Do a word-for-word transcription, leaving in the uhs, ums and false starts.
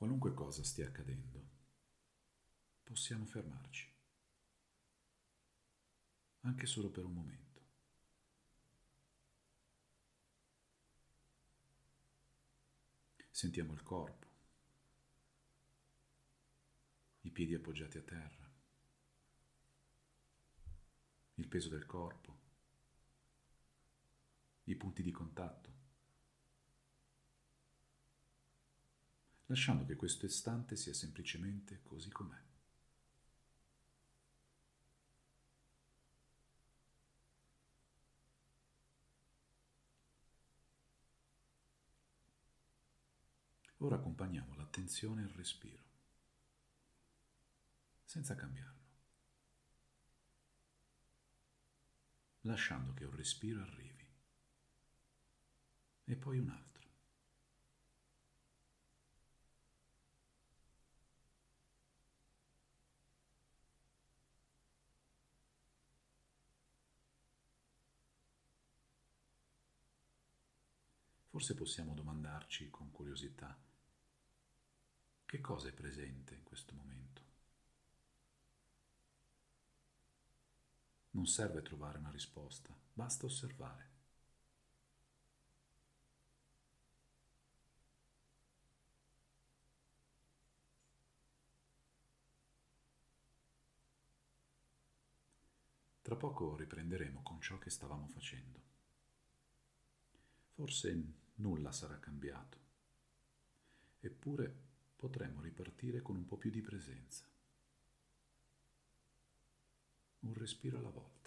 Qualunque cosa stia accadendo, possiamo fermarci, anche solo per un momento. Sentiamo il corpo, i piedi appoggiati a terra, il peso del corpo, i punti di contatto, lasciando che questo istante sia semplicemente così com'è. Ora accompagniamo l'attenzione al respiro, senza cambiarlo, lasciando che un respiro arrivi e poi un altro. Forse possiamo domandarci con curiosità che cosa è presente in questo momento. Non serve trovare una risposta, basta osservare. Tra poco riprenderemo con ciò che stavamo facendo. Forse nulla sarà cambiato, eppure potremmo ripartire con un po' più di presenza. Un respiro alla volta.